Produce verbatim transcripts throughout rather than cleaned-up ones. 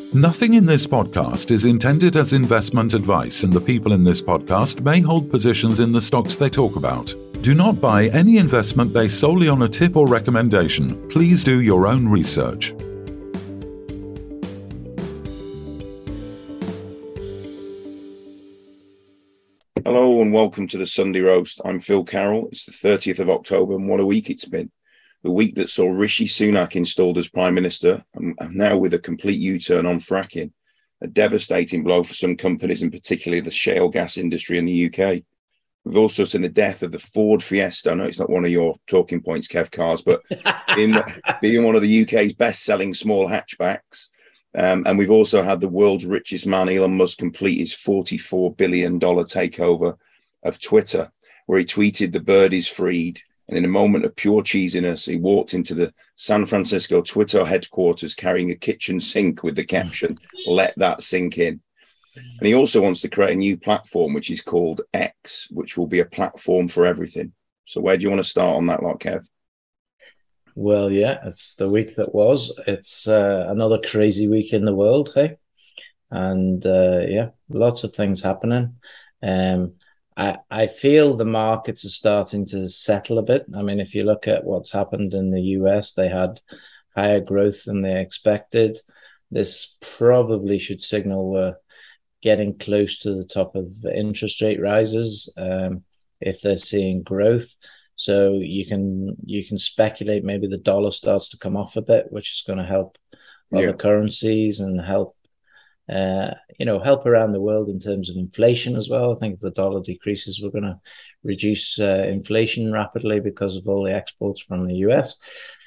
Nothing in this podcast is intended as investment advice, and the people in this podcast may hold positions in the stocks they talk about. Do not buy any investment based solely on a tip or recommendation. Please do your own research. Hello and welcome to the Sunday Roast. I'm Phil Carroll. It's the thirtieth of October, and what a week it's been. The week that saw Rishi Sunak installed as Prime Minister, and now with a complete U-turn on fracking. A devastating blow for some companies, and particularly the shale gas industry in the U K. We've also seen the death of the Ford Fiesta. I know it's not one of your talking points, Kev Cars, but being, being one of the U K's best-selling small hatchbacks. Um, and we've also had the world's richest man, Elon Musk, complete his forty-four billion dollars takeover of Twitter, where he tweeted "the bird is freed." And in a moment of pure cheesiness, he walked into the San Francisco Twitter headquarters carrying a kitchen sink with the caption, "Let that sink in." And he also wants to create a new platform, which is called X, which will be a platform for everything. So where do you want to start on that lot, Kev? Well, yeah, it's the week that was. It's uh, another crazy week in the world, hey? And uh, yeah, lots of things happening. Um, I, I feel the markets are starting to settle a bit. I mean, if you look at what's happened in the U S, they had higher growth than they expected. This probably should signal we're getting close to the top of interest rate rises um, if they're seeing growth. So you can you can speculate maybe the dollar starts to come off a bit, which is going to help other yeah. currencies and help uh, you know help around the world in terms of inflation as well. I think if the dollar decreases, we're going to reduce uh, inflation rapidly because of all the exports from the U S.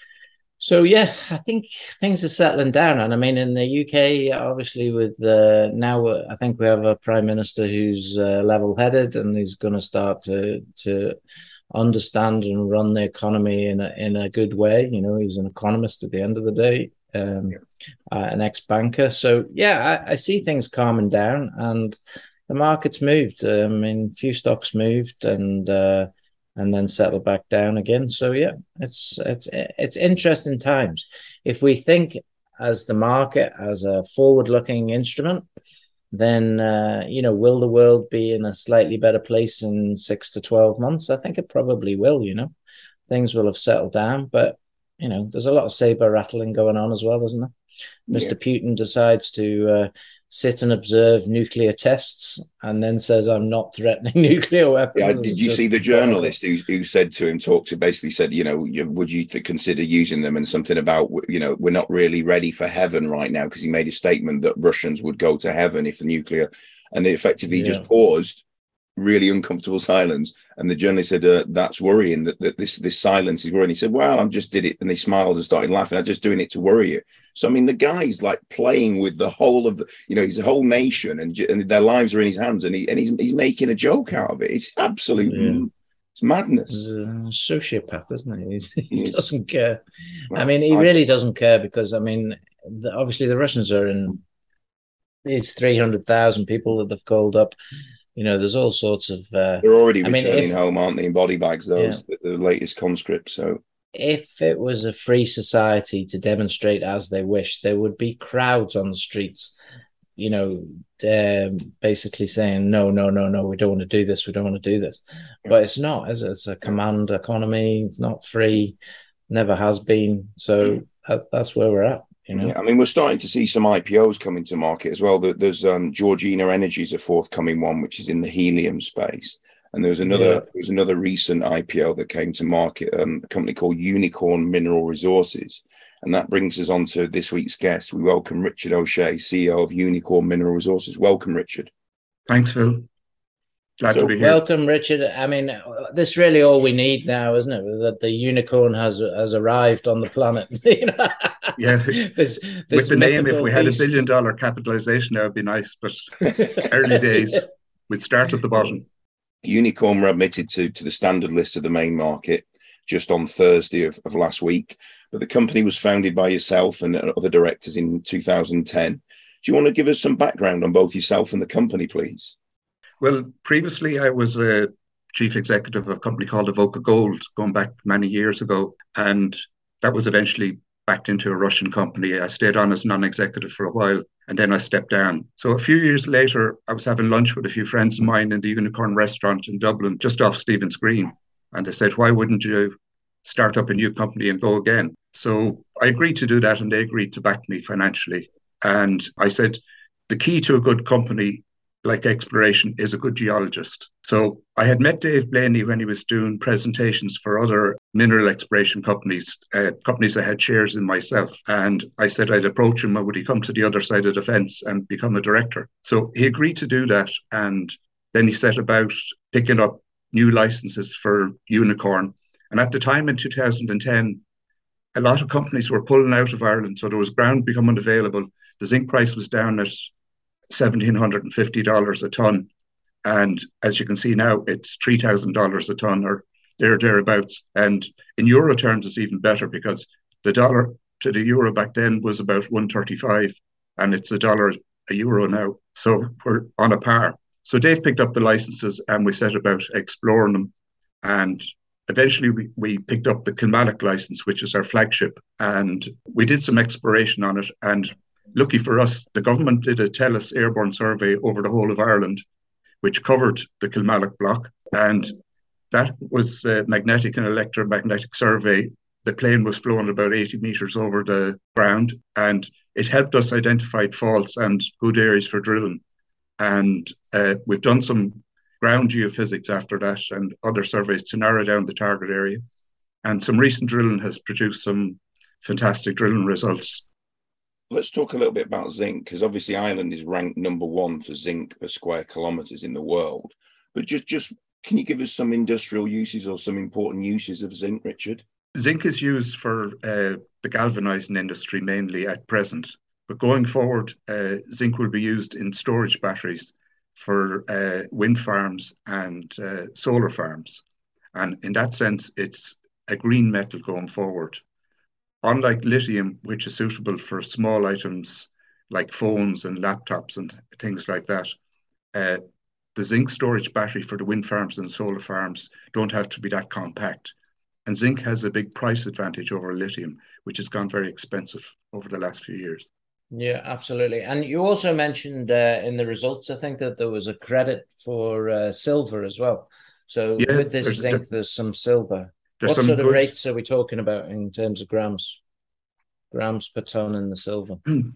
So yeah, I think things are settling down, and I mean in the U K, obviously with uh, now uh, I think we have a prime minister who's uh, level-headed, and he's going to start to to. understand and run the economy in a in a good way. You know, he's an economist at the end of the day, um, yeah. uh, an ex-banker. So yeah, I, I see things calming down, and the market's moved. I mean, few stocks moved, and uh, and then settled back down again. So yeah, it's it's it's interesting times. If we think as the market as a forward-looking instrument, then, uh, you know, will the world be in a slightly better place in six to twelve months? I think it probably will, you know. Things will have settled down, but, you know, there's a lot of saber rattling going on as well, isn't there? Yeah. Mister Putin decides to uh, sit and observe nuclear tests and then says, I'm not threatening nuclear weapons. Yeah, did you see the journalist who, who said to him, talked to, basically said, you know, would you consider using them, and something about, you know, we're not really ready for heaven right now, because he made a statement that Russians would go to heaven if the nuclear, and they effectively yeah. just paused, really uncomfortable silence. And the journalist said, uh, that's worrying, that, that this this silence is worrying. He said, well, I just did it. And they smiled and started laughing. I'm just doing it to worry you. So, I mean, the guy's like playing with the whole of the, you know, his whole nation, and, and their lives are in his hands, and he and he's he's making a joke out of it. It's absolute yeah. it's madness. He's a sociopath, isn't he? He's, he doesn't care. Well, I mean, he I, really doesn't care, because, I mean, the, obviously the Russians are in, it's three hundred thousand people that they've called up. You know, there's all sorts of... Uh, They're already I returning mean, if, home, aren't they, in body bags, those, yeah. the, the latest conscripts, so... If it was a free society to demonstrate as they wish, there would be crowds on the streets, you know, um, basically saying, no, no, no, no, we don't want to do this, we don't want to do this. But it's not, is it? It's a command economy, it's not free, never has been. So that, that's where we're at. You know? Yeah, I mean, we're starting to see some I P Os coming to market as well. There's um, Georgina Energy's a forthcoming one, which is in the helium space. And there was another yeah. there was another recent I P O that came to market, um, a company called Unicorn Mineral Resources. And that brings us on to this week's guest. We welcome Richard O'Shea, C E O of Unicorn Mineral Resources. Welcome, Richard. Thanks, Phil. Glad so, to be here. Welcome, Richard. I mean, this is really all we need now, isn't it? That the unicorn has has arrived on the planet. You know? Yeah. this, this With the name, if we had beast. a billion dollar capitalization, that would be nice. But early days, we'd start at the bottom. Unicorn were admitted to, to the standard list of the main market just on Thursday of, of last week. But the company was founded by yourself and other directors in two thousand ten. Do you want to give us some background on both yourself and the company, please? Well, previously I was a chief executive of a company called Evoca Gold, going back many years ago. And that was eventually backed into a Russian company. I stayed on as non-executive for a while, and then I stepped down. So a few years later, I was having lunch with a few friends of mine in the Unicorn restaurant in Dublin, just off Stephen's Green. And they said, why wouldn't you start up a new company and go again? So I agreed to do that, and they agreed to back me financially. And I said, the key to a good company like exploration is a good geologist. So I had met Dave Blaney when he was doing presentations for other mineral exploration companies, uh, companies that had shares in myself. And I said I'd approach him, and would he come to the other side of the fence and become a director? So he agreed to do that. And then he set about picking up new licenses for Unicorn. And at the time in two thousand ten, a lot of companies were pulling out of Ireland. So there was ground becoming available. The zinc price was down at one thousand seven hundred fifty dollars a ton. And as you can see now, it's three thousand dollars a ton or there, thereabouts. And in euro terms, it's even better because the dollar to the euro back then was about one thirty-five, and it's a dollar a euro now. So we're on a par. So Dave picked up the licenses, and we set about exploring them. And eventually we, we picked up the Kilmallock license, which is our flagship. And we did some exploration on it. And lucky for us, the government did a TELUS airborne survey over the whole of Ireland, which covered the Kilmallock block. And that was a magnetic and electromagnetic survey. The plane was flown about eighty metres over the ground, and it helped us identify faults and good areas for drilling. And uh, we've done some ground geophysics after that and other surveys to narrow down the target area. And some recent drilling has produced some fantastic drilling results. Let's talk a little bit about zinc, because obviously Ireland is ranked number one for zinc per square kilometres in the world. But just, just can you give us some industrial uses or some important uses of zinc, Richard? Zinc is used for uh, the galvanizing industry mainly at present. But going forward, uh, zinc will be used in storage batteries for uh, wind farms and uh, solar farms. And in that sense, it's a green metal going forward. Unlike lithium, which is suitable for small items like phones and laptops and things like that, uh, the zinc storage battery for the wind farms and solar farms don't have to be that compact. And zinc has a big price advantage over lithium, which has gone very expensive over the last few years. Yeah, absolutely. And you also mentioned uh, in the results, I think, that there was a credit for uh, silver as well. So yeah, with this there's, zinc, there's some silver. What sort of rates are we talking about in terms of grams? Grams per ton in the silver?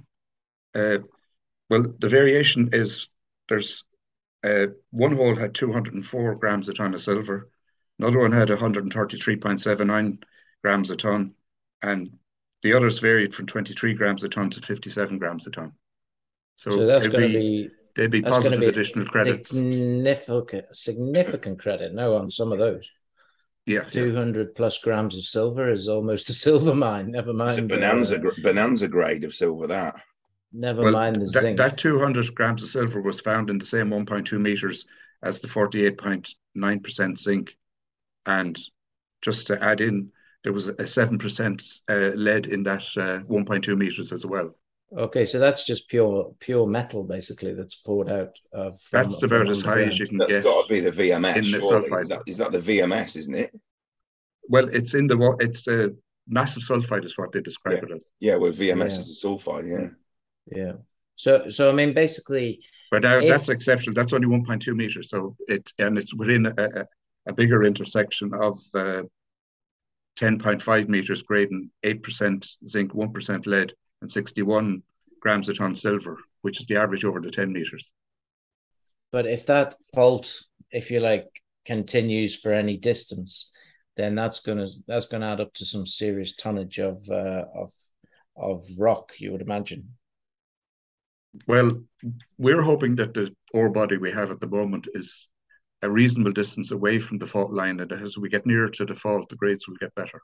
Uh, well, the variation is there's uh, one hole had two hundred four grams a ton of silver. Another one had one hundred thirty-three point seven nine grams a ton. And the others varied from twenty-three grams a ton to fifty-seven grams a ton. So, so that's going to be they'd be positive be additional credits. Significant, significant credit now on some of those. Yeah, two hundred yeah. plus grams of silver is almost a silver mine. Never mind. It's a bonanza, uh, bonanza grade of silver, that. Never well, mind the that, zinc. That two hundred grams of silver was found in the same one point two meters as the forty-eight point nine percent zinc. And just to add in, there was a seven percent uh, lead in that uh, one point two meters as well. Okay, so that's just pure pure metal, basically, that's poured out. Of from, that's about from as high as you can that's get. That's got to be the V M S. In the sulfide. Is that, is that the V M S, isn't it? Well, it's in the it's a massive sulfide, is what they describe yeah. it as. Yeah, well, V M S yeah. is a sulfide. Yeah. Yeah. So, so I mean, basically. But now if, that's exceptional. That's only one point two meters. So it and it's within a, a, a bigger intersection of uh, ten point five meters, grading eight percent zinc, one percent lead, and sixty-one grams a ton silver, which is the average over the ten meters. But if that fault, if you like, continues for any distance, then that's gonna that's gonna add up to some serious tonnage of uh, of of rock, you would imagine. Well, we're hoping that the ore body we have at the moment is a reasonable distance away from the fault line, and as we get nearer to the fault, the grades will get better.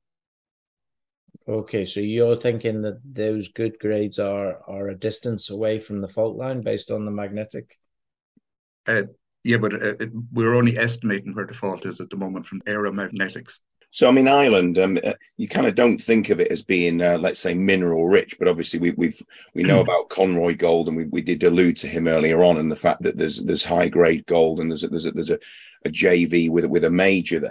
Okay, so you're thinking that those good grades are are a distance away from the fault line based on the magnetic? Uh, yeah, but uh, it, we're only estimating where the fault is at the moment from aeromagnetics. So, I mean, Ireland, um, uh, you kind of don't think of it as being, uh, let's say, mineral rich, but obviously we we've we know about Conroy Gold, and we, we did allude to him earlier on, and the fact that there's there's high grade gold, and there's a, there's a, there's a, a J V with with a major there.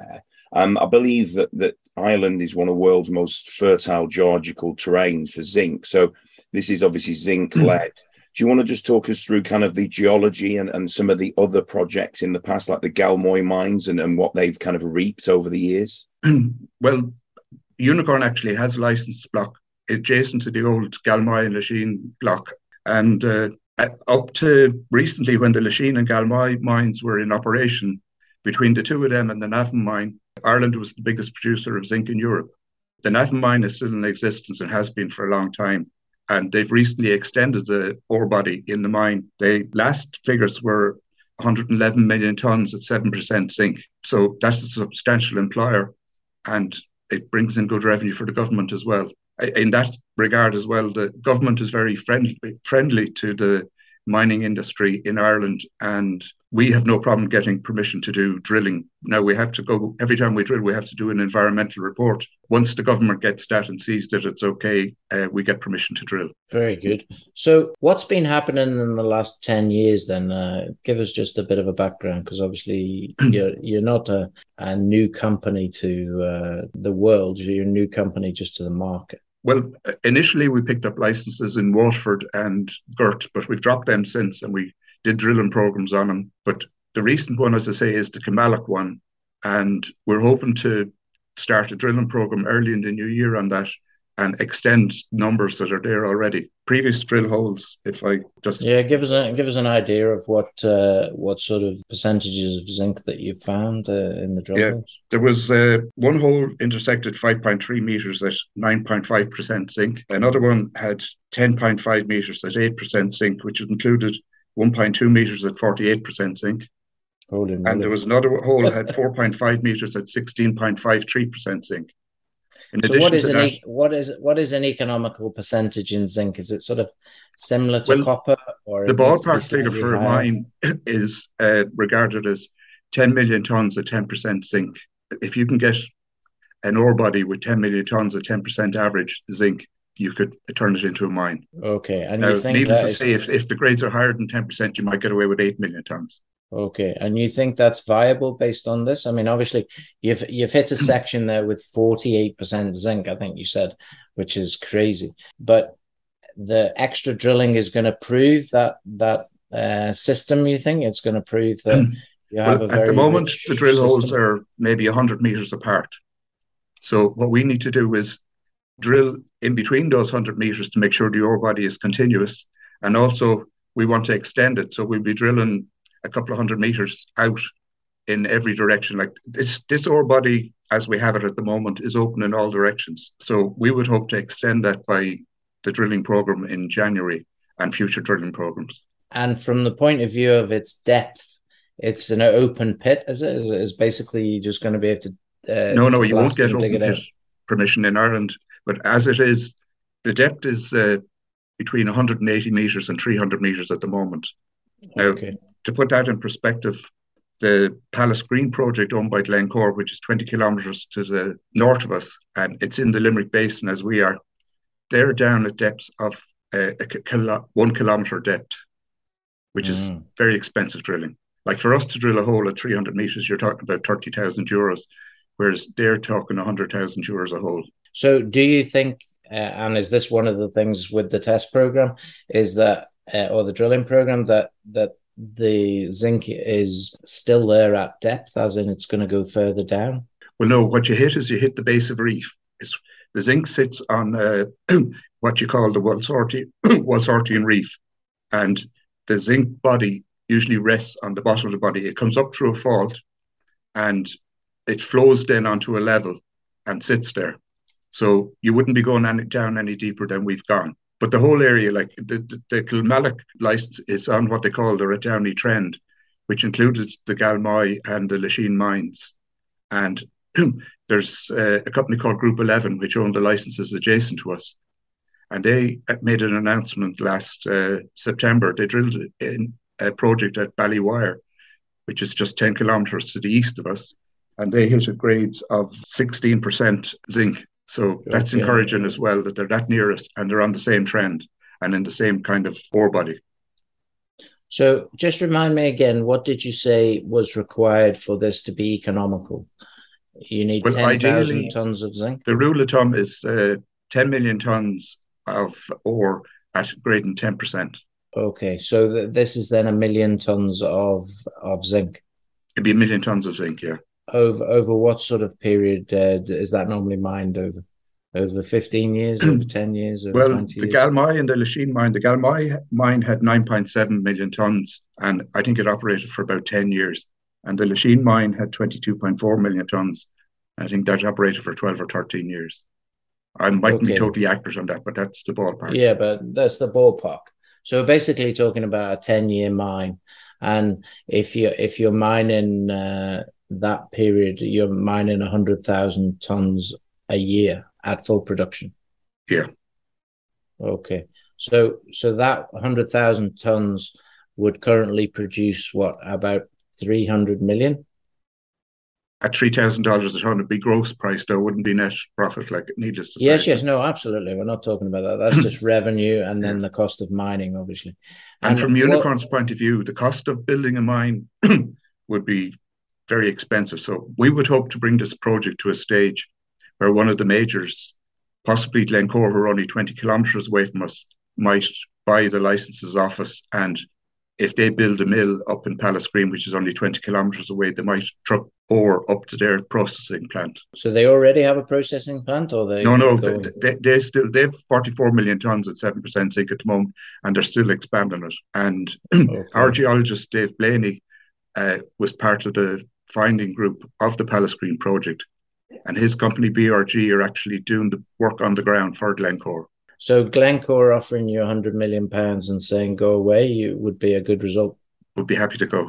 Um, I believe that, that Ireland is one of the world's most fertile geological terrains for zinc. So this is obviously zinc lead. Do you want to just talk us through kind of the geology and, and some of the other projects in the past, like the Galmoy mines and, and what they've kind of reaped over the years? Well, Unicorn actually has a licensed block adjacent to the old Galmoy and Lachine block. And uh, up to recently, when the Lachine and Galmoy mines were in operation, between the two of them and the Navan mine, Ireland was the biggest producer of zinc in Europe. The Navan mine is still in existence and has been for a long time. And they've recently extended the ore body in the mine. The last figures were one hundred eleven million tonnes at seven percent zinc. So that's a substantial employer, and it brings in good revenue for the government as well. In that regard as well, the government is very friendly, friendly to the mining industry in Ireland, and we have no problem getting permission to do drilling. Now, we have to go, every time we drill, we have to do an environmental report. Once the government gets that and sees that it's okay, uh, we get permission to drill. Very good. So what's been happening in the last ten years then? Uh, give us just a bit of a background, because obviously you're, you're not a, a new company to uh, the world, you're a new company just to the market. Well, initially we picked up licenses in Waterford and Gert, but we've dropped them since, and we did drilling programs on them. But the recent one, as I say, is the Kilmallock one, and we're hoping to start a drilling program early in the new year on that and extend numbers that are there already. Previous drill holes, if I just yeah, give us a give us an idea of what uh, what sort of percentages of zinc that you found uh, in the drill yeah, holes. There was uh, one hole intersected five point three meters at nine point five percent zinc. Another one had ten point five meters at eight percent zinc, which included one point two meters at forty-eight percent zinc. Holy and moly. There was another hole that had four point five meters at sixteen point five three percent zinc. In so what is to an that, e- what is what is an economical percentage in zinc? Is it sort of similar to well, copper, or the ballpark ballpark figure for a mine is uh, regarded as ten million tons at ten percent zinc. If you can get an ore body with ten million tons at ten percent average zinc, you could turn it into a mine. Okay, and now, you think needless that to is... say, if, if the grades are higher than ten percent, you might get away with eight million tons. Okay, and you think that's viable based on this? I mean, obviously, you've you've hit a section there with forty-eight percent zinc, I think you said, which is crazy. But the extra drilling is going to prove that that uh, system. You think it's going to prove that you have well, a very at the moment rich the drill system? holes are maybe one hundred meters apart. So what we need to do is drill in between those one hundred meters to make sure the ore body is continuous, and also we want to extend it. So we'll be drilling a couple of hundred meters out in every direction. Like this, this ore body, as we have it at the moment, is open in all directions. So we would hope to extend that by the drilling program in January and future drilling programs. And from the point of view of its depth, it's an open pit, is it? Is, is basically just going to be able to uh, no, no, to you won't get open pit out. permission in Ireland. But as it is, the depth is uh, between one hundred eighty meters and three hundred meters at the moment. Now, okay. To put that in perspective, the Palace Green project owned by Glencore, which is twenty kilometres to the north of us, and it's in the Limerick Basin as we are, they're down at depths of uh, a kilo- one kilometre depth, which mm. is very expensive drilling. Like for us to drill a hole at three hundred metres, you're talking about thirty thousand euros, whereas they're talking one hundred thousand euros a hole. So do you think, uh, and is this one of the things with the test programme, is that, uh, or the drilling programme, that that the zinc is still there at depth, as in it's going to go further down? Well, no, what you hit is you hit the base of a reef. It's, the zinc sits on uh, what you call the Walsartian reef, and the zinc body usually rests on the bottom of the body. It comes up through a fault and it flows then onto a level and sits there. So you wouldn't be going any, down any deeper than we've gone. But the whole area, like the, the, the Kilmallock license is on what they call the Rathdowney Trend, which included the Galmoy and the Lachine mines. And there's uh, a company called Group eleven, which owned the licenses adjacent to us. And they made an announcement last uh, September. They drilled in a project at Ballywire, which is just ten kilometres to the east of us. And they hit at grades of sixteen percent zinc. So that's okay. Encouraging as well, that they're that near us and they're on the same trend and in the same kind of ore body. So just remind me again, what did you say was required for this to be economical? You need well, ten thousand ideally, tons of zinc. The rule of thumb is uh, ten million tons of ore at grading ten percent. Okay, so th- this is then a million tons of of zinc. It'd be a million tons of zinc, yeah. Over over what sort of period uh, is that normally mined over? Over fifteen years, over ten years, over well, twenty the years? Galmai and the Lachine mine, the Galmai mine had nine point seven million tons, and I think it operated for about ten years. And the Lachine mine had twenty-two point four million tons. I think that operated for twelve or thirteen years. I mightn't Okay. be totally accurate on that, but that's the ballpark. Yeah, but that's the ballpark. So we're basically talking about a ten-year mine. And if you're, if you're mining uh, that period, you're mining one hundred thousand tons a year at full production. Yeah. Okay. So so that one hundred thousand tons would currently produce what, about three hundred million? At three thousand dollars a ton, it'd be gross price, though, wouldn't be net profit, like needless to say. Yes, yes, no, absolutely. We're not talking about that. That's just revenue and then Yeah. the cost of mining, obviously. And, And from what- Unicorn's point of view, the cost of building a mine would be very expensive. So we would hope to bring this project to a stage where one of the majors, possibly Glencore, who are only twenty kilometers away from us, might buy the licenses off us. And if they build a mill up in Palace Green, which is only twenty kilometers away, they might truck ore up to their processing plant. So they already have a processing plant, or they No, no, going- they, they, they still they have forty-four million tons at seven percent zinc at the moment, and they're still expanding it. And Okay. our geologist Dave Blaney uh, was part of the finding group of the Palace Green project, and his company B R G are actually doing the work on the ground for Glencore. So Glencore offering you one hundred million pounds and saying go away, you would be a good result. Would be happy to go.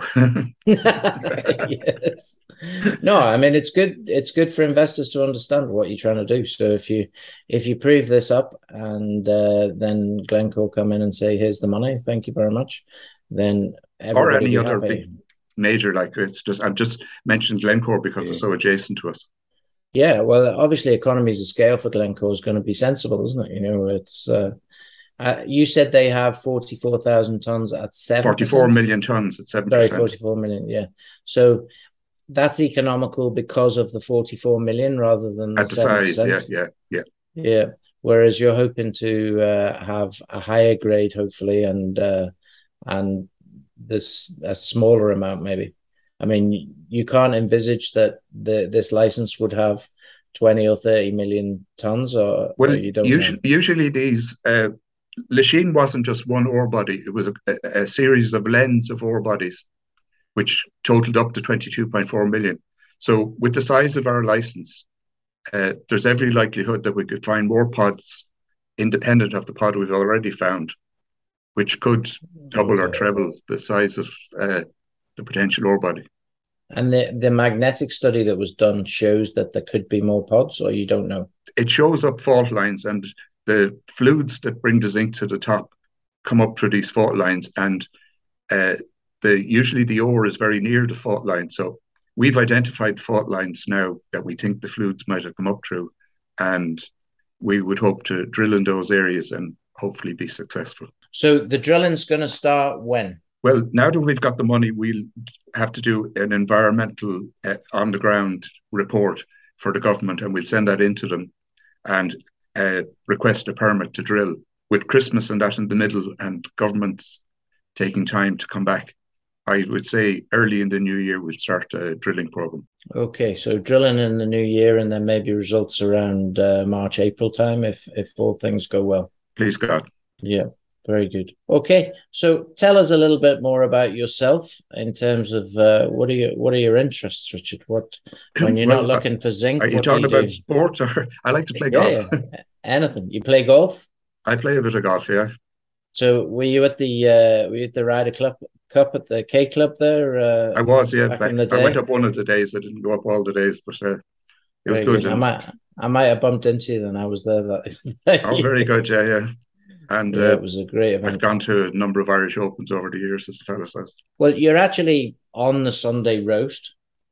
Yes. No, I mean it's good. It's good for investors to understand what you're trying to do. So if you if you prove this up and uh, then Glencore come in and say, "Here's the money, thank you very much," then Or everybody any will be other happy. big major, like it's just I've just mentioned Glencore because they're so adjacent to us. Yeah, well, obviously, economies of scale for Glencore is going to be sensible, isn't it? You know, it's. Uh, uh, you said they have forty-four thousand tons at seven. Forty-four million tons at seven Sorry, percent. forty-four million. Yeah, so that's economical because of the forty-four million rather than the At the size, seven yeah, percent. yeah, yeah. Yeah. Whereas you're hoping to uh, have a higher grade, hopefully, and uh, and this a smaller amount, maybe. I mean, you can't envisage that the this license would have twenty or thirty million tons, or, Well, or you don't usually, know. usually these uh, Lachine wasn't just one ore body; it was a, a, a series of lens of ore bodies, which totaled up to twenty-two point four million. So, with the size of our license, uh, there's every likelihood that we could find more pods independent of the pod we've already found, which could double or Okay. treble the size of uh, the potential ore body. And the, the magnetic study that was done shows that there could be more pods, or you don't know. It shows up fault lines, and the fluids that bring the zinc to the top come up through these fault lines, and uh, the usually the ore is very near the fault line. So we've identified fault lines now that we think the fluids might have come up through, and we would hope to drill in those areas and hopefully be successful. So the drilling's going to start when? Well, now that we've got the money, we'll have to do an environmental uh, on-the-ground report for the government, and we'll send that into them and uh, request a permit to drill. With Christmas and that in the middle and governments taking time to come back, I would say early in the new year we'll start a drilling program. Okay, so drilling in the new year, and then maybe results around uh, March, April time, if if all things go well. Please God. Yeah, very good. Okay, so tell us a little bit more about yourself in terms of uh, what are your what are your interests, Richard? What when you're Well, not looking for zinc? Are you what do talking you about do? sport, or I like to play Yeah, golf? yeah. Anything. You play golf? I play a bit of golf, yeah. So were you at the uh, were you at the Ryder Club Cup at the K Club there? Uh, I was, yeah. back Back, in the I went day? up one of the days. I didn't go up all the days, but uh, it was Very good. good. I and- might I might have bumped into you then. I was there that. oh, very good, yeah, yeah. And Yeah, uh, it was a great event. I've gone to a number of Irish Opens over the years, as the fellow says. Well, you're actually on the Sunday roast.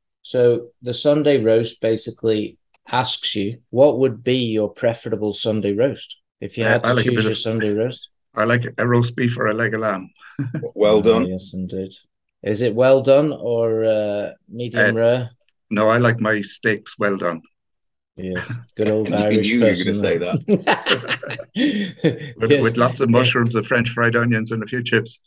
So the Sunday roast basically asks you what would be your preferable Sunday roast if you Uh, had I to like a choose bit your of- Sunday roast. I like a roast beef or a leg of lamb. Well Oh, done. yes, indeed. Is it well done or uh, medium Uh, rare? No, I like my steaks well done. Yes, good old You Irish knew you were going to person. say that. with, Yes. with lots of mushrooms and French fried onions and a few chips.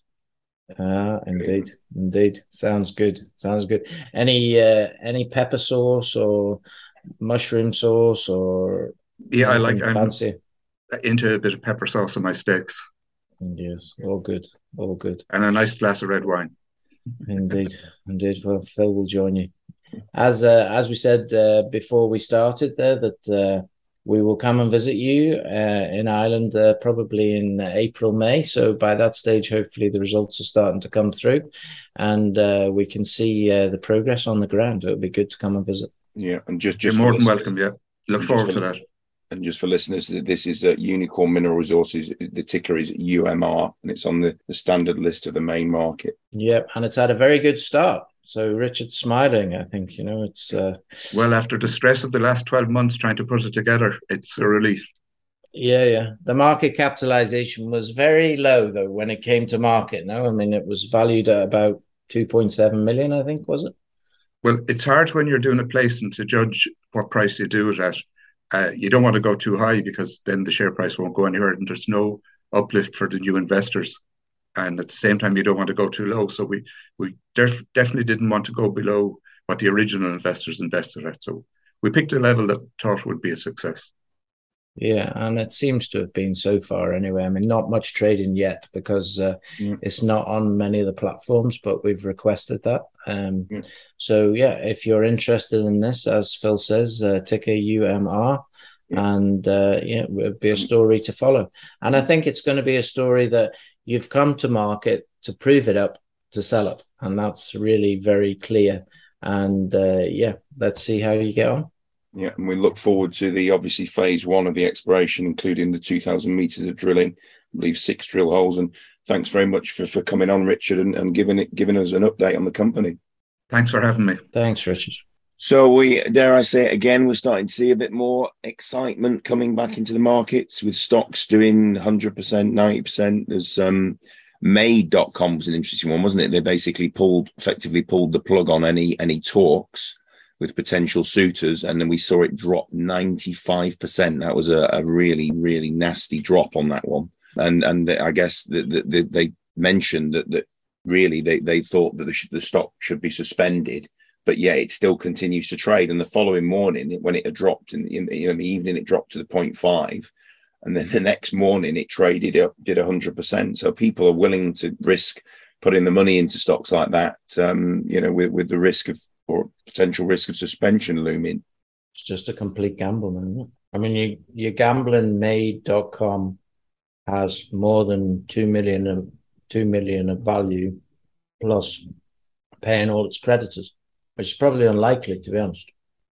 Ah, indeed, indeed. Sounds good. Sounds good. Any uh, any pepper sauce or mushroom sauce or Yeah, I like. anything I'm fancy? into a bit of pepper sauce on my steaks Yes, all good, all good. and a nice glass of red wine. Indeed, indeed. Well, Phil will join you. As uh, as we said uh, before we started there, that uh, we will come and visit you uh, in Ireland uh, probably in April, May. So by that stage, hopefully the results are starting to come through, and uh, we can see uh, the progress on the ground. It would be good to come and visit. Yeah, and just You're just more for than listen- welcome. Yeah, look and just forward for- to that. And just for listeners, this is uh, Unicorn Mineral Resources. The ticker is U M R, and it's on the, the standard list of the main market. Yeah, and it's had a very good start. So Richard's smiling. I think you know it's. Uh, Well, after the stress of the last twelve months trying to put it together, it's a relief. Yeah, yeah. The market capitalization was very low though when it came to market. No, I mean it was valued at about two point seven million, I think, was it? Well, it's hard when you're doing a placing to judge what price you do it at. Uh, you don't want to go too high because then the share price won't go anywhere and there's no uplift for the new investors. And at the same time, you don't want to go too low. So we we def- definitely didn't want to go below what the original investors invested at. So we picked a level that we thought would be a success. Yeah, and it seems to have been so far anyway. I mean, not much trading yet because uh, Yeah. it's not on many of the platforms, but we've requested that. Um, Yeah. So, yeah, if you're interested in this, as Phil says, uh, ticker U M R, Yeah. and uh, yeah, it would be a story to follow. And I think it's going to be a story that you've come to market to prove it up, to sell it. And that's really very clear. And uh, yeah, let's see how you get on. Yeah, and we look forward to the obviously phase one of the exploration, including the two thousand meters of drilling. I believe six drill holes. And thanks very much for, for coming on, Richard, and, and giving it giving us an update on the company. Thanks for having me. Thanks, Richard. So we, dare I say it again, we're starting to see a bit more excitement coming back into the markets with stocks doing one hundred percent, ninety percent. There's um, Made dot com was an interesting one, wasn't it? They basically pulled, effectively pulled the plug on any any talks with potential suitors, and then we saw it drop ninety-five percent. That was a, a really, really nasty drop on that one. And and I guess the, the, the, they mentioned that that really they, they thought that the, the stock should be suspended, but yeah, it still continues to trade. And the following morning, when it had dropped in, in, you know, in the evening, it dropped to the zero point five. And then the next morning it traded up, did one hundred percent. So people are willing to risk putting the money into stocks like that, um, you know, with, with the risk of, or potential risk of suspension looming. It's just a complete gamble, man. I mean, you, you're gambling. Made dot com has more than two million of two million of value, plus paying all its creditors, which is probably unlikely, to be honest.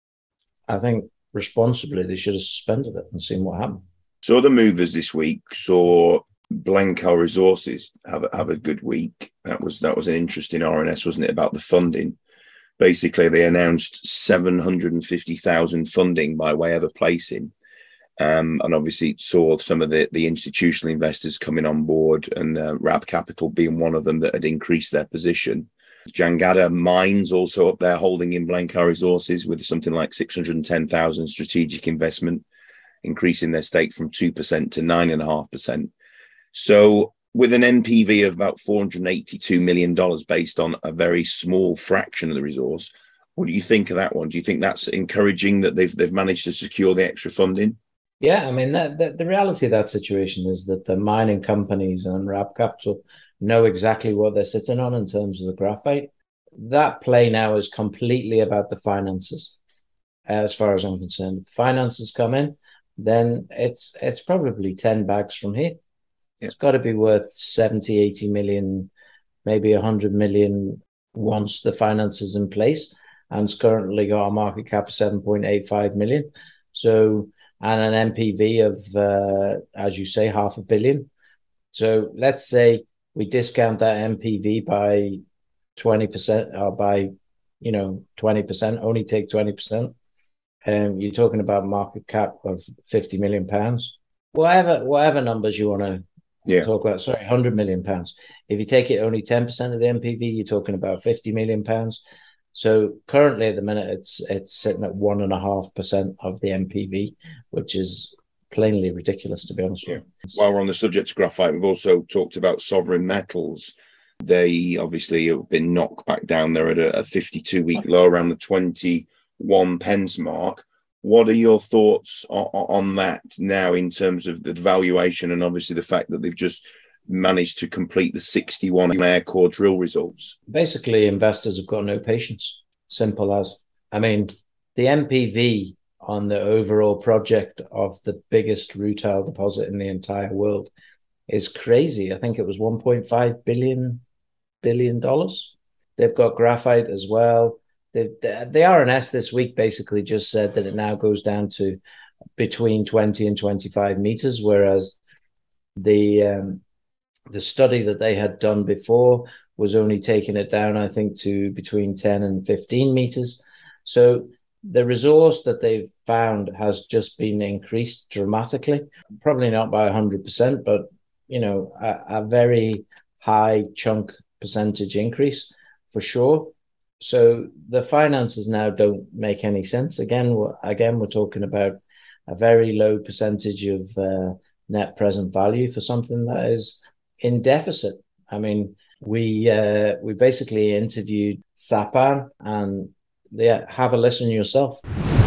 I think responsibly they should have suspended it and seen what happened. So the movers this week saw Blencowe Resources have a, have a good week. That was that was an interesting R N S, wasn't it, about the funding? Basically, they announced seven hundred fifty thousand funding by way of a placing. Um, and obviously saw some of the, the institutional investors coming on board, and uh, R A B Capital being one of them that had increased their position. Jangada Mines also up there holding in Blencowe Resources with something like six hundred ten thousand strategic investment, increasing their stake from two percent to nine point five percent. So with an N P V of about four hundred eighty-two million dollars based on a very small fraction of the resource, what do you think of that one? Do you think that's encouraging that they've they've managed to secure the extra funding? Yeah, I mean, that, that, the reality of that situation is that the mining companies and R A B Capital know exactly what they're sitting on in terms of the graphite. That play now is completely about the finances, as far as I'm concerned. If the finances come in, then it's it's probably ten bags from here. Yeah. It's got to be worth seventy, eighty million, maybe one hundred million once the finance is in place. And it's currently got a market cap of seven point eight five million. So, and an N P V of, uh, as you say, half a billion. So let's say we discount that N P V by twenty percent or by, you know, twenty percent, only take twenty percent. Um, you're talking about market cap of fifty million pounds. Whatever, whatever numbers you want to yeah. talk about, sorry, one hundred million pounds. If you take it only ten percent of the N P V, you're talking about fifty million pounds. So currently at the minute, it's it's sitting at one and a half percent of the N P V, which is plainly ridiculous, to be honest with you. While we're on the subject of graphite, we've also talked about sovereign metals. They obviously have been knocked back down. They're at a fifty-two week low around the twenty-one pence mark. What are your thoughts on, on that now in terms of the valuation and obviously the fact that they've just managed to complete the sixty-one air core drill results? Basically, investors have got no patience. Simple as. I mean, the N P V on the overall project of the biggest rutile deposit in the entire world is crazy. I think it was one point five billion billion dollars. They've got graphite as well. The, the, the R N S this week basically just said that it now goes down to between twenty and twenty-five meters, whereas the um, the study that they had done before was only taking it down, I think, to between ten and fifteen meters. So the resource that they've found has just been increased dramatically, probably not by one hundred percent, but, you know, a, a very high chunk percentage increase for sure. So the finances now don't make any sense. Again, we're, again, we're talking about a very low percentage of uh, net present value for something that is in deficit. I mean, we uh, we basically interviewed Sapan, and yeah, have a listen yourself.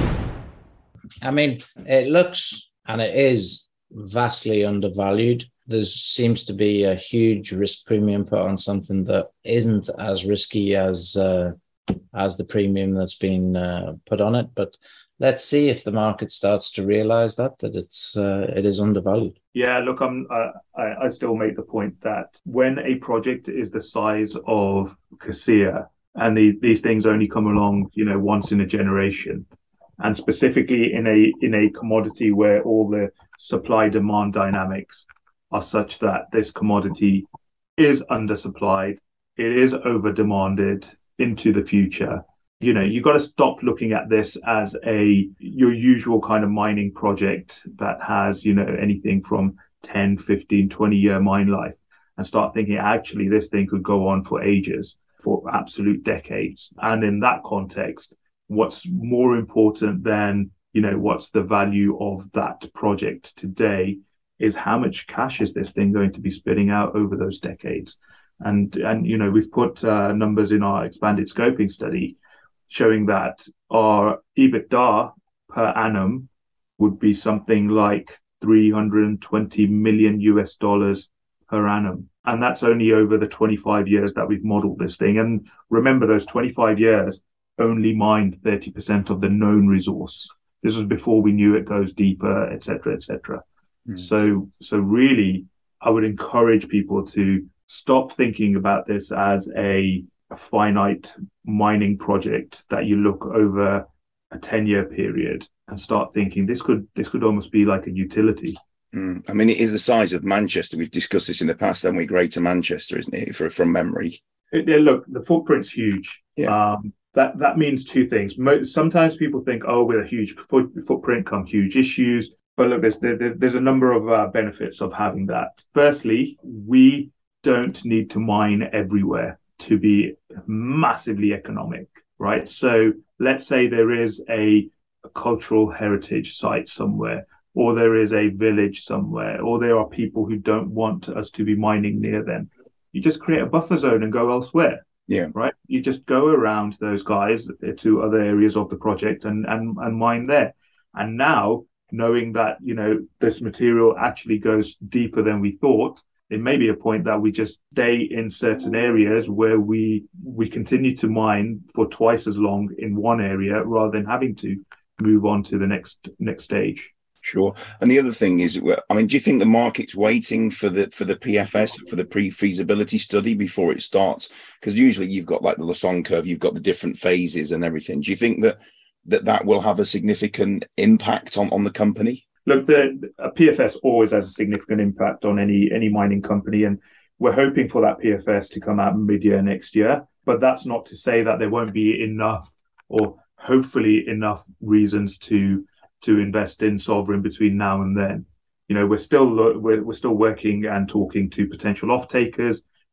I mean, it looks and it is vastly undervalued. There seems to be a huge risk premium put on something that isn't as risky as uh, as the premium that's been uh, put on it. But let's see if the market starts to realize that that it's uh, it is undervalued. Yeah, look, I'm uh, I, I still make the point that when a project is the size of Cassia, and the, these things only come along, you know, once in a generation, and specifically in a in a commodity where all the supply demand dynamics are such that this commodity is undersupplied, it is over demanded into the future. You know, you got to stop looking at this as a your usual kind of mining project that has, you know, anything from ten, fifteen, twenty year mine life, and start thinking actually this thing could go on for ages, for absolute decades. And in that context, what's more important than, you know, what's the value of that project today is how much cash is this thing going to be spitting out over those decades. And, and you know, we've put uh, numbers in our expanded scoping study showing that our EBITDA per annum would be something like three hundred twenty million U S dollars per annum. And that's only over the twenty-five years that we've modeled this thing. And remember, those twenty-five years only mined thirty percent of the known resource. This was before we knew it goes deeper, et cetera, et cetera. Mm. So, so really, I would encourage people to stop thinking about this as a, a finite mining project that you look over a ten-year period and start thinking this could this could almost be like a utility. Mm. I mean, it is the size of Manchester. We've discussed this in the past, haven't we? Greater Manchester, isn't it? For, from memory. It, it, look, the footprint's huge. Yeah. Um, that that means two things. Most, sometimes people think, oh, with a huge foot, footprint come huge issues. But look, there's there, there's a number of uh, benefits of having that. Firstly, we don't need to mine everywhere to be massively economic, right? So let's say there is a, a cultural heritage site somewhere, or there is a village somewhere, or there are people who don't want us to be mining near them. You just create a buffer zone and go elsewhere. Yeah. Right. You just go around those guys to other areas of the project and, and, and mine there. And now, knowing that, you know, this material actually goes deeper than we thought, it may be a point that we just stay in certain areas where we we continue to mine for twice as long in one area rather than having to move on to the next next stage. Sure. And the other thing is, I mean, do you think the market's waiting for the for the P F S, for the pre-feasibility study before it starts? Because usually you've got like the Lassonde curve, you've got the different phases and everything. Do you think that that, that will have a significant impact on, on the company? Look, the a P F S always has a significant impact on any any mining company, and we're hoping for that P F S to come out mid-year next year. But that's not to say that there won't be enough, or hopefully enough, reasons to to invest in Sovereign between now and then. You know, we're still we're, we're still working and talking to potential off-takers.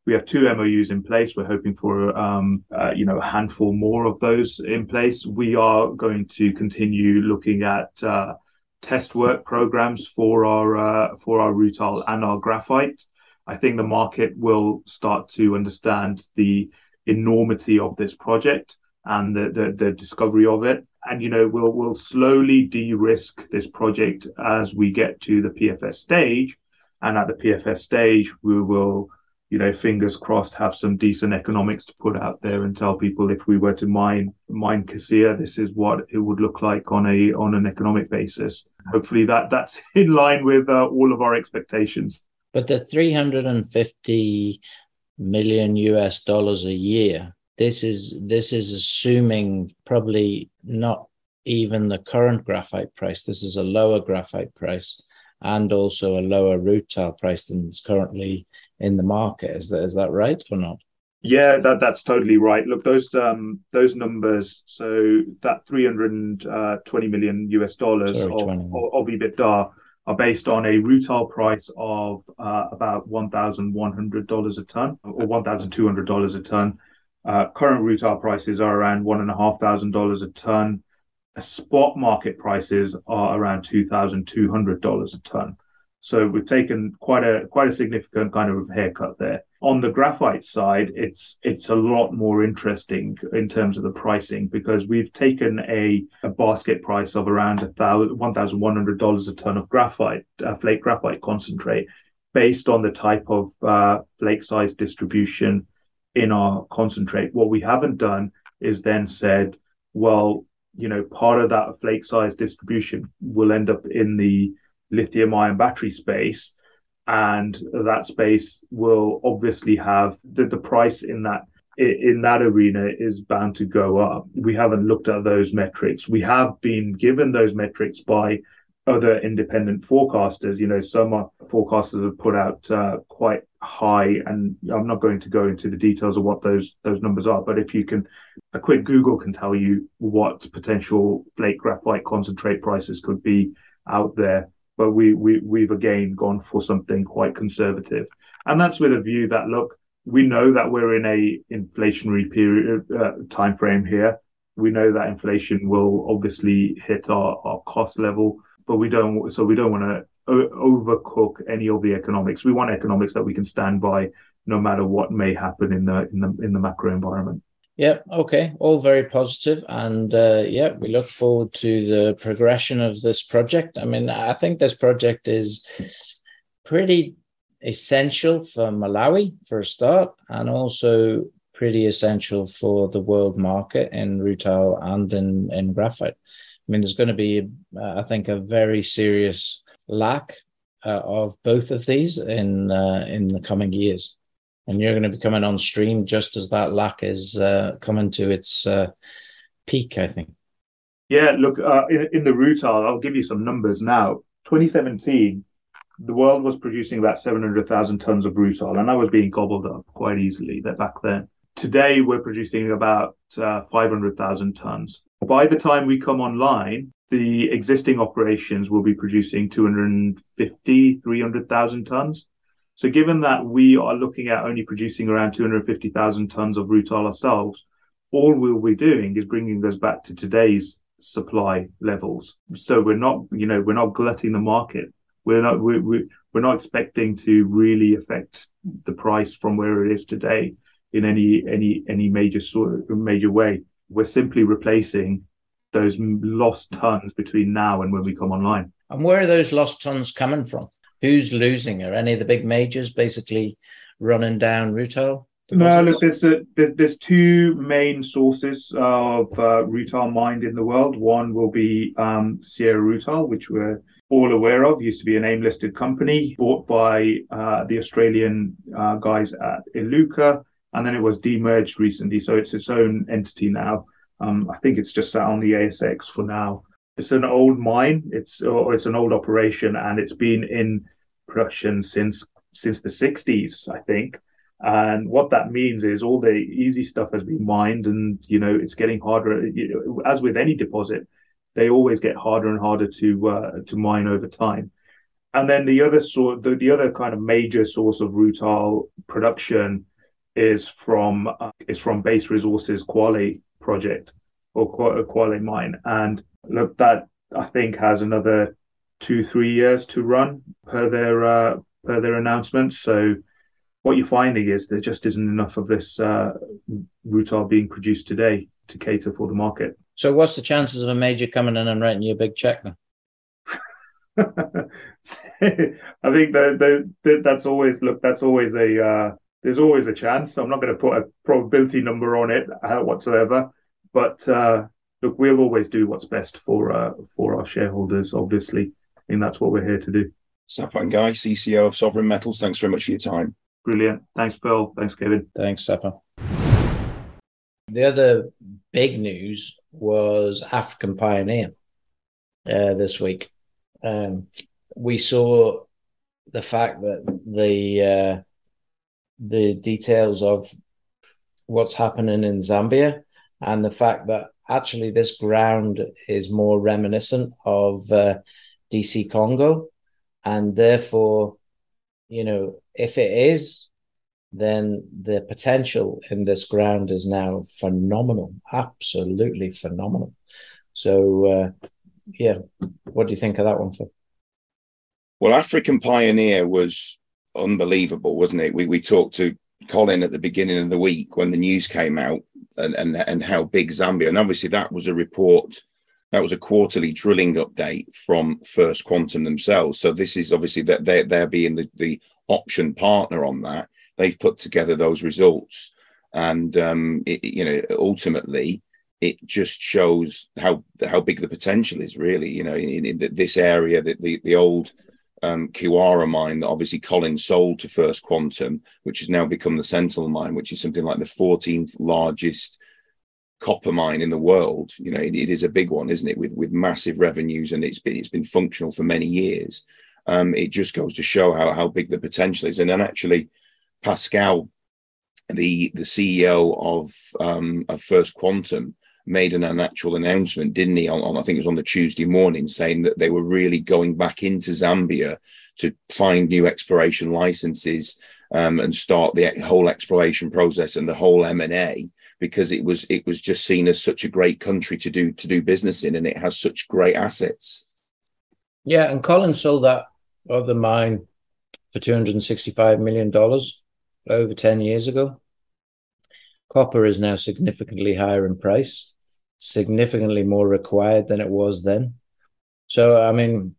We have two M O Us in place. We're hoping for, um, uh, you know, a handful more of those in place. We are going to continue looking at uh, test work programs for our uh, for our rutile and our graphite. I think the market will start to understand the enormity of this project and the, the, the discovery of it. And, you know, we'll we'll slowly de-risk this project as we get to the P F S stage. And at the P F S stage, we will, you know, fingers crossed, have some decent economics to put out there and tell people if we were to mine mine Cassia, this is what it would look like on a on an economic basis. Hopefully that that's in line with uh, all of our expectations. But the three hundred fifty million U S dollars a year, this is this is assuming probably not even the current graphite price. This is a lower graphite price and also a lower rutile price than is currently in the market. Is that is that right or not? Yeah, that that's totally right. Look, those um those numbers. So that three hundred twenty million U S dollars Sorry, of, of, of EBITDA are based on a rutile price of uh, about one thousand one hundred dollars a ton or one thousand two hundred dollars a ton. Uh, current rutile prices are around one and a half thousand dollars a ton. Spot market prices are around two thousand two hundred dollars a ton. So we've taken quite a quite a significant kind of haircut there. On the graphite side, it's it's a lot more interesting in terms of the pricing because we've taken a, a basket price of around one thousand one hundred dollars a ton of graphite, uh, flake graphite concentrate, based on the type of uh, flake size distribution in our concentrate. What we haven't done is then said, well, you know, part of that flake size distribution will end up in the lithium ion battery space, and that space will obviously have the, the price in that in that arena is bound to go up. We haven't looked at those metrics. We have been given those metrics by other independent forecasters. You know, some forecasters have put out uh, quite high, and I'm not going to go into the details of what those those numbers are, but if you can, a quick Google can tell you what potential flake graphite concentrate prices could be out there. But we, we, we've again gone for something quite conservative. And that's with a view that, look, we know that we're in a inflationary period uh, time frame here. We know that inflation will obviously hit our, our cost level, but we don't, so we don't want to overcook any of the economics. We want economics that we can stand by no matter what may happen in the in the in the macro environment. Yeah, okay, all very positive, and uh, yeah, we look forward to the progression of this project. I mean, I think this project is pretty essential for Malawi for a start, and also pretty essential for the world market in rutile and in, in graphite. I mean, there's going to be, uh, I think, a very serious lack uh, of both of these in uh, in the coming years. And you're going to be coming on stream just as that lack is uh, coming to its uh, peak, I think. Yeah, look, uh, in, in the rutile, I'll give you some numbers now. twenty seventeen, the world was producing about seven hundred thousand tons of rutile, and that was being gobbled up quite easily back then. Today, we're producing about uh, five hundred thousand tons. By the time we come online, the existing operations will be producing two hundred fifty, three hundred thousand tons. So given that we are looking at only producing around two hundred fifty thousand tons of rutile ourselves, all we'll be doing is bringing us back to today's supply levels. So we're not, you know, we're not glutting the market. We're not, we're, we're not expecting to really affect the price from where it is today in any any any major sort major way. We're simply replacing those lost tons between now and when we come online. And where are those lost tons coming from? Who's losing? Are any of the big majors basically running down rutile? No, look, there's, a, there's there's two main sources of uh, rutile mined in the world. One will be um, Sierra Rutile, which we're all aware of. Used to be an AIM-listed company, bought by uh, the Australian uh, guys at Iluka, and then it was demerged recently, so it's its own entity now. Um, I think it's just sat on the A S X for now. It's an old mine. It's or it's an old operation, and it's been in production since since the sixties, I think. And what that means is all the easy stuff has been mined, and you know it's getting harder. You know, as with any deposit, they always get harder and harder to uh, to mine over time. And then the other sort, the, the other kind of major source of rutile production is from uh, is from Base Resources Kwale project or Kwale mine, and look, that I think has another two three years to run per their uh, per their announcement. So what you're finding is there just isn't enough of this uh, rutile being produced today to cater for the market. So what's the chances of a major coming in and writing you a big check then? I think that, that that's always look that's always a uh, there's always a chance. I'm not going to put a probability number on it uh, whatsoever, but uh, look, we'll always do what's best for uh, for our shareholders. Obviously, I think that's what we're here to do. Saffan Guy, C C O of Sovereign Metals, thanks very much for your time. Brilliant. Thanks, Phil. Thanks, Kevin. Thanks, Saffan. The other big news was African Pioneer uh, this week. Um, we saw the fact that the uh, the details of what's happening in Zambia and the fact that actually this ground is more reminiscent of uh, D C Congo, and therefore, you know, if it is, then the potential in this ground is now phenomenal, absolutely phenomenal. So, uh, yeah, what do you think of that one, Phil? Well, African Pioneer was unbelievable, wasn't it? We we talked to Colin at the beginning of the week when the news came out, and and, and how big Zambia, and obviously that was a report, that was a quarterly drilling update from First Quantum themselves. So this is obviously that they're, they're being the, the option partner on that. They've put together those results, and um, it, you know, ultimately, it just shows how how big the potential is. Really, you know, in, in this area, that the the old um, Kiwara mine that obviously Colin sold to First Quantum, which has now become the Sentinel mine, which is something like the fourteenth largest copper mine in the world. You know, it, it is a big one, isn't it? With with massive revenues, and it's been it's been functional for many years. Um, it just goes to show how how big the potential is, and then actually, Pascal, the the C E O of um, of First Quantum, made an, an actual announcement, didn't he? On, on I think it was on the Tuesday morning, saying that they were really going back into Zambia to find new exploration licenses um, and start the whole exploration process and the whole M and A, because it was it was just seen as such a great country to do to do business in, and it has such great assets. Yeah, and Colin sold that other mine for two hundred sixty-five million dollars over ten years ago. Copper is now significantly higher in price, significantly more required than it was then. So, I mean,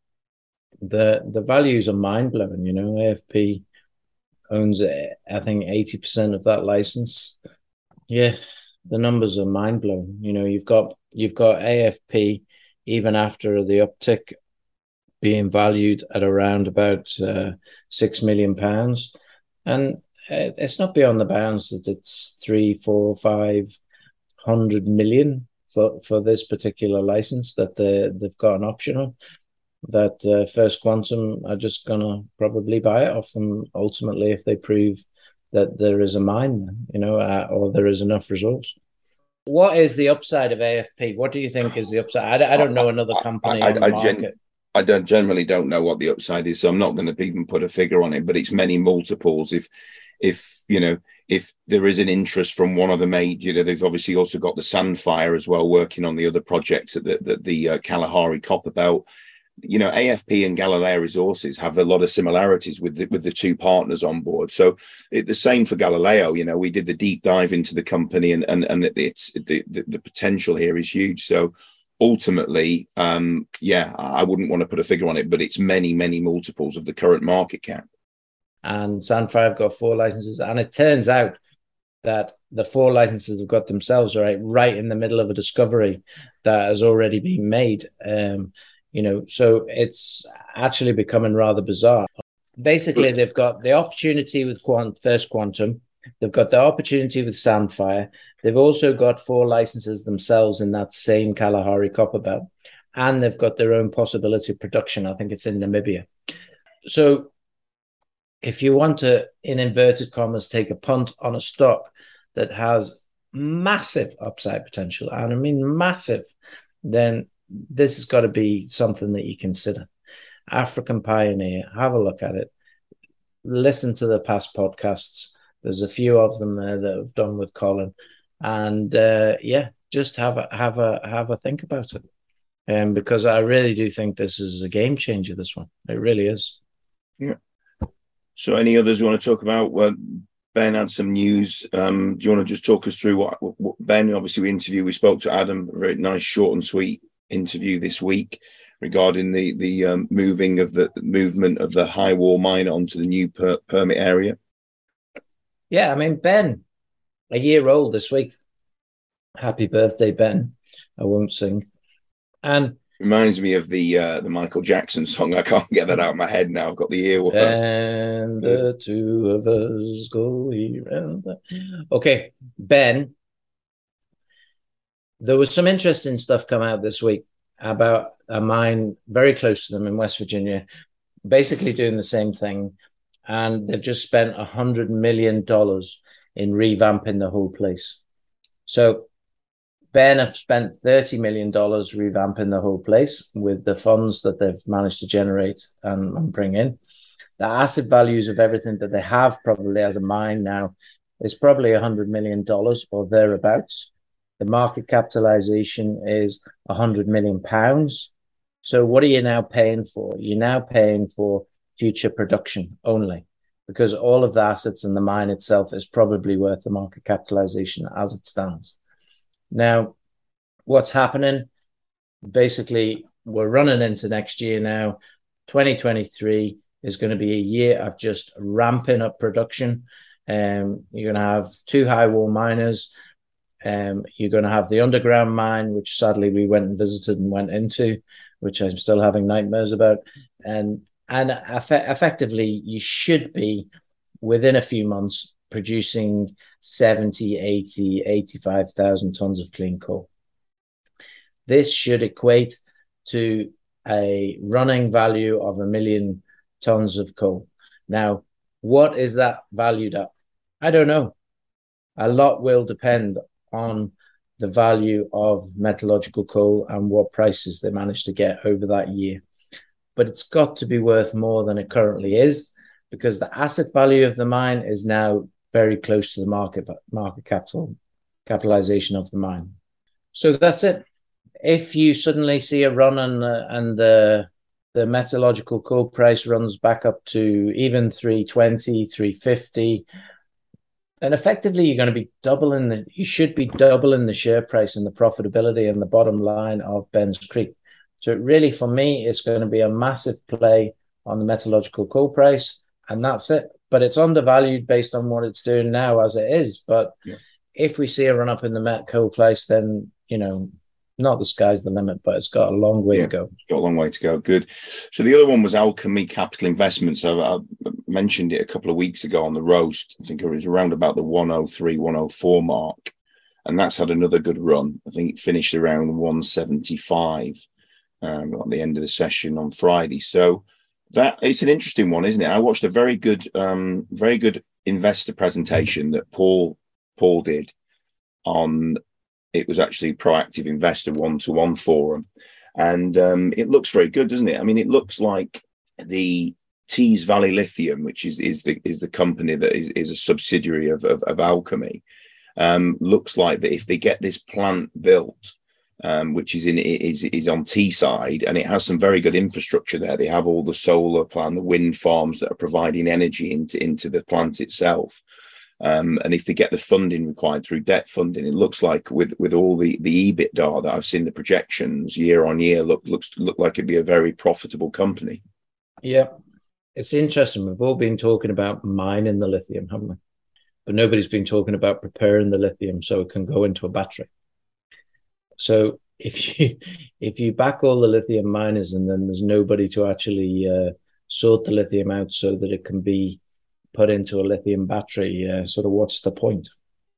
the the values are mind-blowing. You know, A F P owns, I think, eighty percent of that license. Yeah, the numbers are mind-blowing. You know, you've got you've got A F P, even after the uptick, being valued at around about uh, six million pounds. And it's not beyond the bounds that it's three, four, five hundred million for, for this particular license that they, they've got an option on. That uh, First Quantum are just going to probably buy it off them ultimately if they prove that there is a mine, you know, uh, or there is enough resource. What is the upside of A F P? What do you think is the upside? I, I don't know another company I, I, on the I market. Gen- I don't generally don't know what the upside is, so I'm not going to even put a figure on it, but it's many multiples. If, if you know, if there is an interest from one of the major, you know, they've obviously also got the Sandfire as well, working on the other projects at the, the, the uh, Kalahari Copper Belt. You know, A F P and Galileo Resources have a lot of similarities with the, with the two partners on board. So it, the same for Galileo. You know, we did the deep dive into the company, and and and it's the the, the potential here is huge. So ultimately, um, yeah, I wouldn't want to put a figure on it, but it's many many multiples of the current market cap. And Sandfire have got four licenses, and it turns out that the four licenses have got themselves right right in the middle of a discovery that has already been made. Um, You know, so it's actually becoming rather bizarre. Basically, they've got the opportunity with Quant- First Quantum. They've got the opportunity with Sandfire. They've also got four licenses themselves in that same Kalahari Copper Belt. And they've got their own possibility of production. I think it's in Namibia. So if you want to, in inverted commas, take a punt on a stock that has massive upside potential, and I mean massive, then this has got to be something that you consider. African Pioneer, have a look at it. Listen to the past podcasts. There's a few of them there that have done with Colin, and uh, yeah, just have a have a have a think about it, um, because I really do think this is a game changer. This one, it really is. Yeah. So, any others you want to talk about? Well, Ben had some news. Um, do you want to just talk us through what, what Ben? Obviously, we interviewed. We spoke to Adam. A very nice, short and sweet interview this week regarding the the um, moving of the movement of the high wall mine onto the new per- permit area. Yeah, I mean, Ben, a year old this week. Happy birthday, Ben. I won't sing. And reminds me of the uh, the Michael Jackson song. I can't get that out of my head now. I've got the earworm. And the two of us go here and there. Okay, Ben. There was some interesting stuff come out this week about a mine very close to them in West Virginia, basically doing the same thing. And they've just spent one hundred million dollars in revamping the whole place. So Ben have spent thirty million dollars revamping the whole place with the funds that they've managed to generate and, and bring in. The asset values of everything that they have probably as a mine now is probably one hundred million dollars or thereabouts. The market capitalization is one hundred million pounds. So what are you now paying for? You're now paying for future production only, because all of the assets in the mine itself is probably worth the market capitalization as it stands. Now, what's happening? Basically, we're running into next year now. twenty twenty-three is going to be a year of just ramping up production. Um, you're going to have two high wall miners. Um, you're going to have the underground mine, which sadly we went and visited and went into, which I'm still having nightmares about. And and eff- effectively, you should be within a few months producing seventy, eighty, eighty-five thousand tons of clean coal. This should equate to a running value of a million tons of coal. Now, what is that valued at? I don't know. A lot will depend on the value of metallurgical coal and what prices they manage to get over that year. But it's got to be worth more than it currently is, because the asset value of the mine is now very close to the market market capital capitalization of the mine. So that's it. If you suddenly see a run and uh, and the the metallurgical coal price runs back up to even three twenty, three fifty, then effectively you're going to be doubling the you should be doubling the share price and the profitability and the bottom line of Ben's Creek. So it really, for me, it's going to be a massive play on the metallurgical coal price, and that's it. But it's undervalued based on what it's doing now as it is. But yeah. If we see a run up in the met coal price, then, you know, not the sky's the limit, but it's got a long way yeah, to go. It's got a long way to go. Good. So the other one was Alchemy Capital Investments. I, I mentioned it a couple of weeks ago on the roast. I think it was around about the one oh three, one oh four mark. And that's had another good run. I think it finished around one seventy-five um, at the end of the session on Friday. So that it's an interesting one, isn't it? I watched a very good, um, very good investor presentation that Paul Paul did on. It was actually Proactive Investor one-to-one forum, and um, it looks very good, doesn't it? I mean, it looks like the Tees Valley Lithium, which is is the is the company that is, is a subsidiary of of, of Alchemy, um, looks like that if they get this plant built, um, which is in is is on Teesside, and it has some very good infrastructure there. They have all the solar plant, the wind farms that are providing energy into into the plant itself. Um, and if they get the funding required through debt funding, it looks like with, with all the, the EBITDA that I've seen, the projections year on year look looks look like it'd be a very profitable company. Yeah, it's interesting. We've all been talking about mining the lithium, haven't we? But nobody's been talking about preparing the lithium so it can go into a battery. So if you if you back all the lithium miners and then there's nobody to actually uh, sort the lithium out so that it can be put into a lithium battery, uh, sort of what's the point?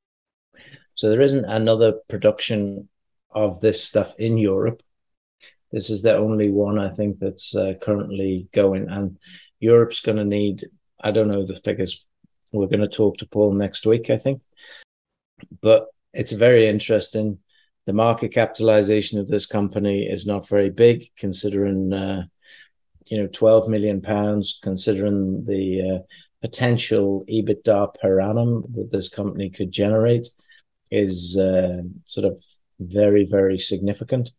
So there isn't another production of this stuff in Europe. This is the only one, I think, that's uh, currently going. And Europe's going to need, I don't know the figures. We're going to talk to Paul next week, I think. But it's very interesting. The market capitalization of this company is not very big, considering, uh, you know, twelve million pounds, considering the uh, potential EBITDA per annum that this company could generate is uh, sort of very, very significant.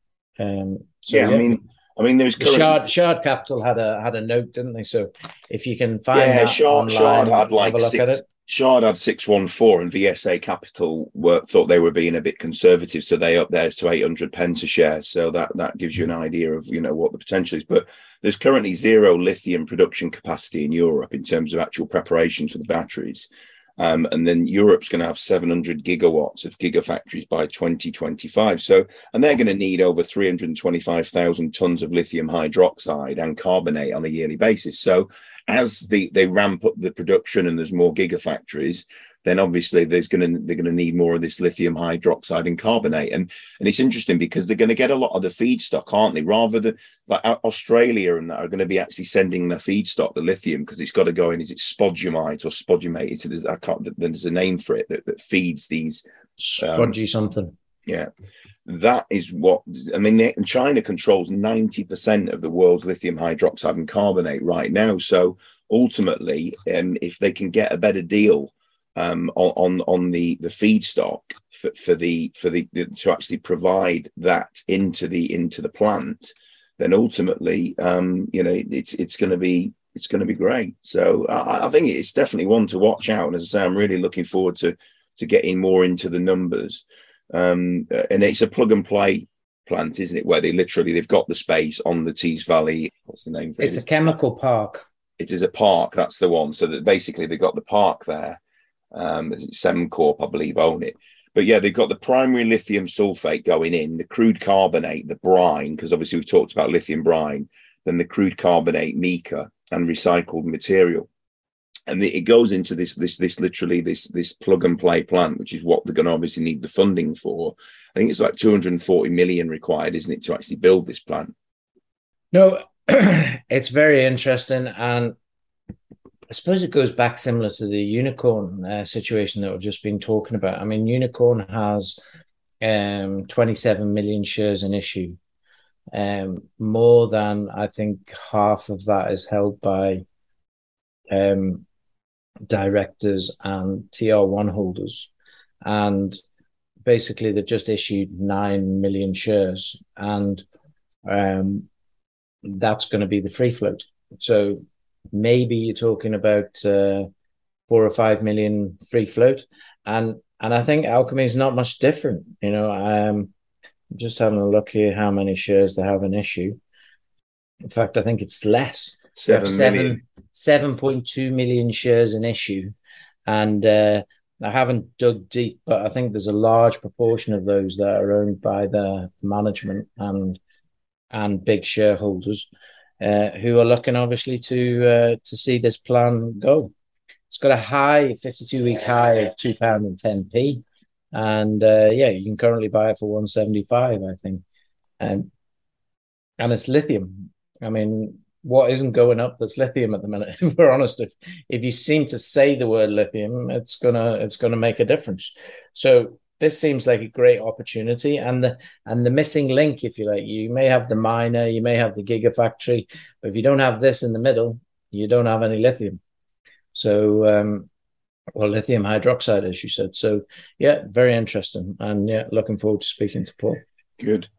Um, so yeah, yeah, I mean, I mean, there's the currently... Shard Shard Capital had a had a note, didn't they? So if you can find yeah, that Shard, online, Shard had like have a look six, at it. Shard had six one four, and V S A Capital were, thought they were being a bit conservative, so they up theirs to eight hundred pence a share. So that that gives you an idea of, you know, what the potential is. But there's currently zero lithium production capacity in Europe in terms of actual preparation for the batteries. Um, and then Europe's going to have seven hundred gigawatts of gigafactories by twenty twenty-five. So, and they're going to need over three hundred twenty-five thousand tons of lithium hydroxide and carbonate on a yearly basis. So as the, they ramp up the production and there's more gigafactories, then obviously there's going to, they're going to need more of this lithium hydroxide and carbonate. And, and it's interesting because they're going to get a lot of the feedstock, aren't they? Rather than like Australia and that are going to be actually sending the feedstock, the lithium, because it's got to go in, is it spodumite or spodumate? It's, there's, I can't, there's a name for it that, that feeds these. Spodgy um, something. Yeah. That is what, I mean, China controls ninety percent of the world's lithium hydroxide and carbonate right now. So ultimately, um, if they can get a better deal um, on, on the, the feedstock for, for the, for the, the, to actually provide that into the, into the plant, then ultimately, um, you know, it's, it's going to be, it's going to be great. So I, I think it's definitely one to watch out. And as I say, I'm really looking forward to, to getting more into the numbers. Um, and it's a plug and play plant, isn't it? Where they literally, they've got the space on the Tees Valley. What's the name for it? It's a chemical park. It is a park. That's the one. So that basically they've got the park there. Um, Semcorp, I believe, own it. But yeah, they've got the primary lithium sulfate going in, the crude carbonate, the brine, because obviously we've talked about lithium brine, then the crude carbonate, mica, and recycled material. And it goes into this, this, this literally this, this plug and play plant, which is what they're going to obviously need the funding for. I think it's like two hundred forty million required, isn't it, to actually build this plant? No, it's very interesting. And I suppose it goes back similar to the Unicorn uh, situation that we've just been talking about. I mean, Unicorn has um, twenty-seven million shares in issue. Um, more than, I think, half of that is held by um, directors and T R one holders. And basically, they've just issued nine million shares. And um, that's going to be the free float. So maybe you're talking about uh, four or five million free float. And and I think Alchemy is not much different. You know, um, just having a look here how many shares they have in issue. In fact, I think it's less. Seven, seven, seven point two million shares in issue. And uh, I haven't dug deep, but I think there's a large proportion of those that are owned by the management and and big shareholders uh, who are looking obviously to uh, to see this plan go. It's got a high, fifty-two week high of two pounds and ten p. And uh, yeah, you can currently buy it for one seventy-five, I think. And and it's lithium. I mean, what isn't going up that's lithium at the minute? If we're honest, if if you seem to say the word lithium, it's gonna it's gonna make a difference. So this seems like a great opportunity, and the and the missing link, if you like, you may have the miner, you may have the gigafactory, but if you don't have this in the middle, you don't have any lithium. So, um, well, lithium hydroxide, as you said. So, yeah, very interesting, and yeah, looking forward to speaking to Paul. Good.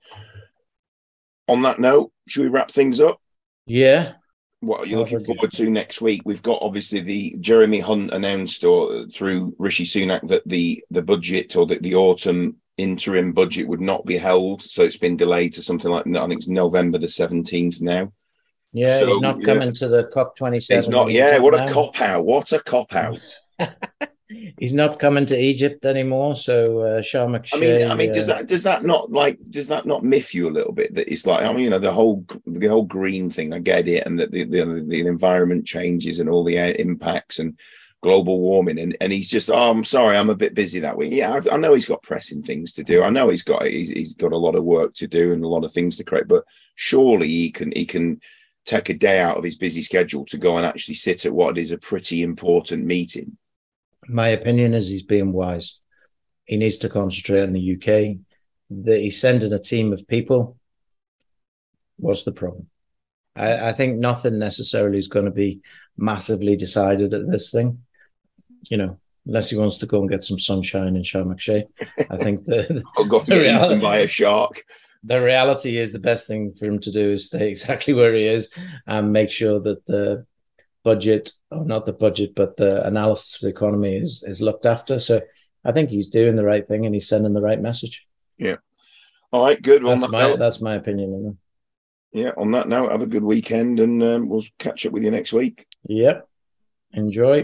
On that note, should we wrap things up? Yeah. What are you looking forward to next week? We've got obviously the Jeremy Hunt announced or through Rishi Sunak that the the budget or the, the autumn interim budget would not be held. So it's been delayed to something like, I think it's November the seventeenth now. Yeah, so, he's not coming yeah. to the COP twenty-seven. He's not, yeah, what now. a cop out. What a cop out. He's not coming to Egypt anymore, so uh, Sharm el-Sheikh. I mean, I mean, uh, does that does that not like does that not miff you a little bit? That it's like, I mean, you know, the whole the whole green thing. I get it, and that the, the the environment changes and all the impacts and global warming, and and he's just, oh, I'm sorry, I'm a bit busy that week. Yeah, I've, I know he's got pressing things to do. I know he's got he's, he's got a lot of work to do and a lot of things to create. But surely he can he can take a day out of his busy schedule to go and actually sit at what is a pretty important meeting. My opinion is he's being wise. He needs to concentrate on the U K. That he's sending a team of people. What's the problem? I, I think nothing necessarily is going to be massively decided at this thing. You know, unless he wants to go and get some sunshine in Sharm el-Sheikh, I think the, I'll go and the get reality, eaten by a shark. The reality is the best thing for him to do is stay exactly where he is and make sure that the budget, or not the budget, but the analysis of the economy is is looked after. So I think he's doing the right thing and he's sending the right message. Yeah. All right, good. That's that my note, that's my opinion. Yeah, on that note, have a good weekend and um, we'll catch up with you next week. Yep. Enjoy.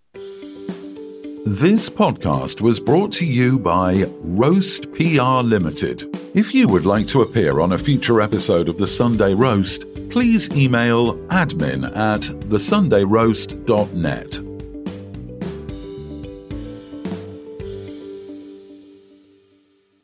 This podcast was brought to you by Roast P R Limited. If you would like to appear on a future episode of The Sunday Roast, please email admin at the sunday roast dot net.